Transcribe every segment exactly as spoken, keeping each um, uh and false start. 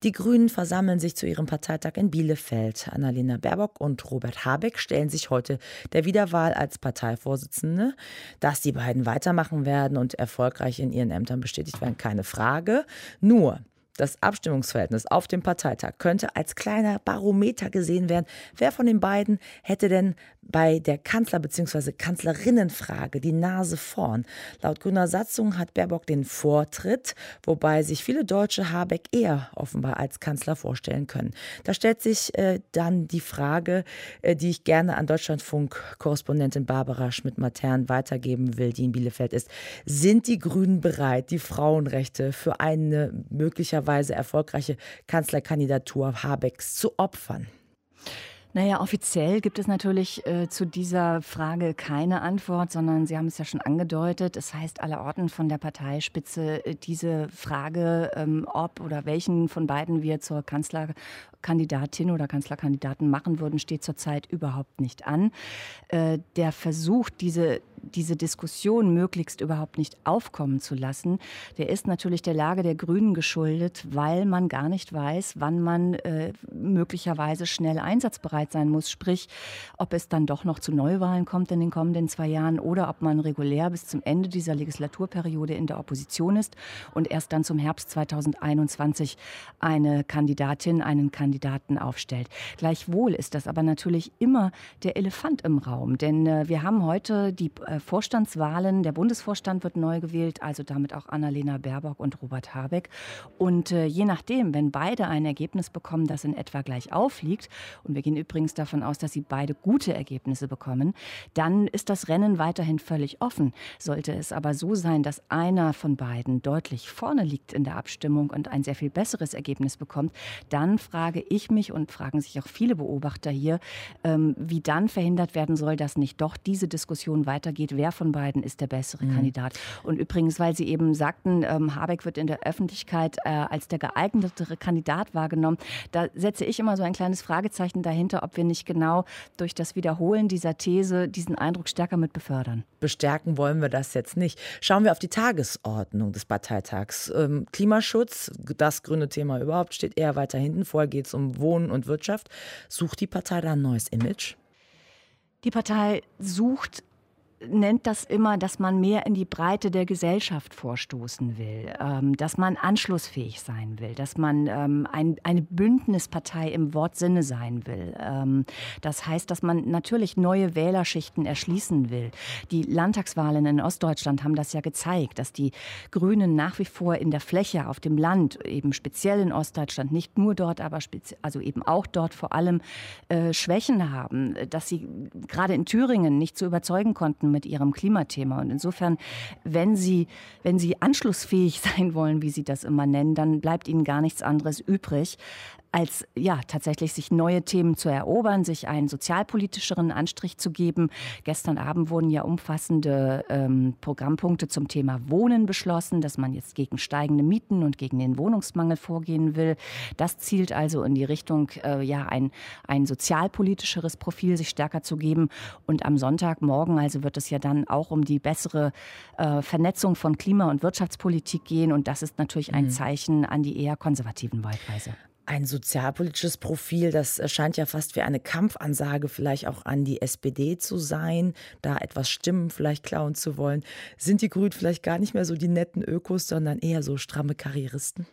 Die Grünen versammeln sich zu ihrem Parteitag in Bielefeld. Annalena Baerbock und Robert Habeck stellen sich heute der Wiederwahl als Parteivorsitzende. Dass die beiden weitermachen werden und erfolgreich in ihren Ämtern bestätigt werden, keine Frage. Nur das Abstimmungsverhältnis auf dem Parteitag könnte als kleiner Barometer gesehen werden. Wer von den beiden hätte denn bei der Kanzler- bzw. Kanzlerinnenfrage die Nase vorn? Laut grüner Satzung hat Baerbock den Vortritt, wobei sich viele Deutsche Habeck eher offenbar als Kanzler vorstellen können. Da stellt sich äh, dann die Frage, äh, die ich gerne an Deutschlandfunk-Korrespondentin Barbara Schmidt-Matern weitergeben will, die in Bielefeld ist. Sind die Grünen bereit, die Frauenrechte für eine möglicherweise erfolgreiche Kanzlerkandidatur Habecks zu opfern? Naja, offiziell gibt es natürlich äh, zu dieser Frage keine Antwort, sondern Sie haben es ja schon angedeutet. Es heißt allerorten von der Parteispitze, äh, diese Frage, ähm, ob oder welchen von beiden wir zur Kanzlerkandidatin oder Kanzlerkandidaten machen würden, steht zurzeit überhaupt nicht an. Äh, der Versuch, diese diese Diskussion möglichst überhaupt nicht aufkommen zu lassen, der ist natürlich der Lage der Grünen geschuldet, weil man gar nicht weiß, wann man äh, möglicherweise schnell einsatzbereit sein muss. Sprich, ob es dann doch noch zu Neuwahlen kommt in den kommenden zwei Jahren oder ob man regulär bis zum Ende dieser Legislaturperiode in der Opposition ist und erst dann zum Herbst zweitausendeinundzwanzig eine Kandidatin, einen Kandidaten aufstellt. Gleichwohl ist das aber natürlich immer der Elefant im Raum, denn äh, wir haben heute die äh, Vorstandswahlen. Der Bundesvorstand wird neu gewählt, also damit auch Annalena Baerbock und Robert Habeck. Und äh, je nachdem, wenn beide ein Ergebnis bekommen, das in etwa gleich aufliegt, und wir gehen übrigens davon aus, dass sie beide gute Ergebnisse bekommen, dann ist das Rennen weiterhin völlig offen. Sollte es aber so sein, dass einer von beiden deutlich vorne liegt in der Abstimmung und ein sehr viel besseres Ergebnis bekommt, dann frage ich mich und fragen sich auch viele Beobachter hier, ähm, wie dann verhindert werden soll, dass nicht doch diese Diskussion weitergeht. Wer von beiden ist der bessere mhm. Kandidat? Und übrigens, weil Sie eben sagten, ähm, Habeck wird in der Öffentlichkeit äh, als der geeignetere Kandidat wahrgenommen, da setze ich immer so ein kleines Fragezeichen dahinter, ob wir nicht genau durch das Wiederholen dieser These diesen Eindruck stärker mit befördern. Bestärken wollen wir das jetzt nicht. Schauen wir auf die Tagesordnung des Parteitags. Ähm, Klimaschutz, das grüne Thema überhaupt, steht eher weiter hinten. Vorher geht es um Wohnen und Wirtschaft. Sucht die Partei da ein neues Image? Die Partei sucht nennt das immer, dass man mehr in die Breite der Gesellschaft vorstoßen will, ähm, dass man anschlussfähig sein will, dass man ähm, ein, eine Bündnispartei im Wortsinne sein will. Ähm, das heißt, dass man natürlich neue Wählerschichten erschließen will. Die Landtagswahlen in Ostdeutschland haben das ja gezeigt, dass die Grünen nach wie vor in der Fläche, auf dem Land, eben speziell in Ostdeutschland, nicht nur dort, aber spezi- also eben auch dort vor allem äh, Schwächen haben, dass sie gerade in Thüringen nicht zu überzeugen konnten mit ihrem Klimathema. Und insofern, wenn Sie, wenn Sie anschlussfähig sein wollen, wie Sie das immer nennen, dann bleibt Ihnen gar nichts anderes übrig, als ja tatsächlich sich neue Themen zu erobern, sich einen sozialpolitischeren Anstrich zu geben. Gestern Abend wurden ja umfassende ähm, Programmpunkte zum Thema Wohnen beschlossen, dass man jetzt gegen steigende Mieten und gegen den Wohnungsmangel vorgehen will. Das zielt also in die Richtung, äh, ja ein, ein sozialpolitischeres Profil sich stärker zu geben. Und am Sonntagmorgen also wird es ja dann auch um die bessere äh, Vernetzung von Klima- und Wirtschaftspolitik gehen. Und das ist natürlich ein Zeichen an die eher konservativen Wahlkreise. Ein sozialpolitisches Profil, das scheint ja fast wie eine Kampfansage vielleicht auch an die S P D zu sein, da etwas Stimmen vielleicht klauen zu wollen. Sind die Grünen vielleicht gar nicht mehr so die netten Ökos, sondern eher so stramme Karrieristen?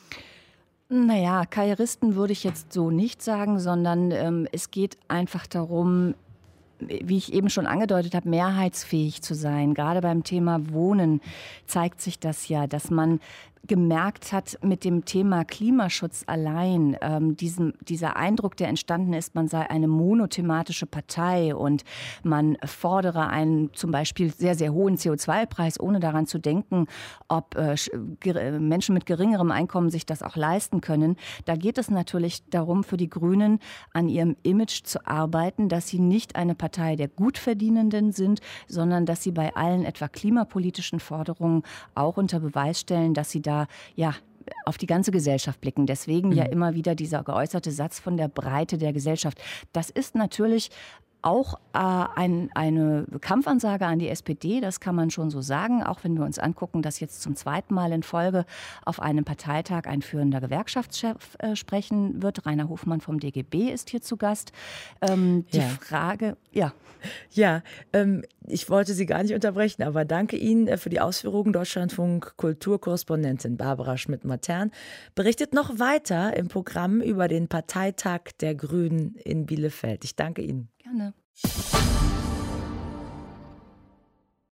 Naja, Karrieristen würde ich jetzt so nicht sagen, sondern ähm, es geht einfach darum, wie ich eben schon angedeutet habe, mehrheitsfähig zu sein. Gerade beim Thema Wohnen zeigt sich das ja, dass man gemerkt hat, mit dem Thema Klimaschutz allein, ähm, diesem, dieser Eindruck, der entstanden ist, man sei eine monothematische Partei und man fordere einen zum Beispiel sehr, sehr hohen C O zwei Preis, ohne daran zu denken, ob äh, Menschen mit geringerem Einkommen sich das auch leisten können. Da geht es natürlich darum, für die Grünen an ihrem Image zu arbeiten, dass sie nicht eine Partei der Gutverdienenden sind, sondern dass sie bei allen etwa klimapolitischen Forderungen auch unter Beweis stellen, dass sie da ja auf die ganze Gesellschaft blicken. Deswegen mhm. ja immer wieder dieser geäußerte Satz von der Breite der Gesellschaft. Das ist natürlich auch äh, ein, eine Kampfansage an die S P D, das kann man schon so sagen, auch wenn wir uns angucken, dass jetzt zum zweiten Mal in Folge auf einem Parteitag ein führender Gewerkschaftschef äh, sprechen wird. Rainer Hofmann vom D G B ist hier zu Gast. Ähm, die Ja. Frage, ja. Ja, ähm, ich wollte Sie gar nicht unterbrechen, aber danke Ihnen äh, für die Ausführungen. Deutschlandfunk Kulturkorrespondentin Barbara Schmidt-Matern berichtet noch weiter im Programm über den Parteitag der Grünen in Bielefeld. Ich danke Ihnen. Gerne.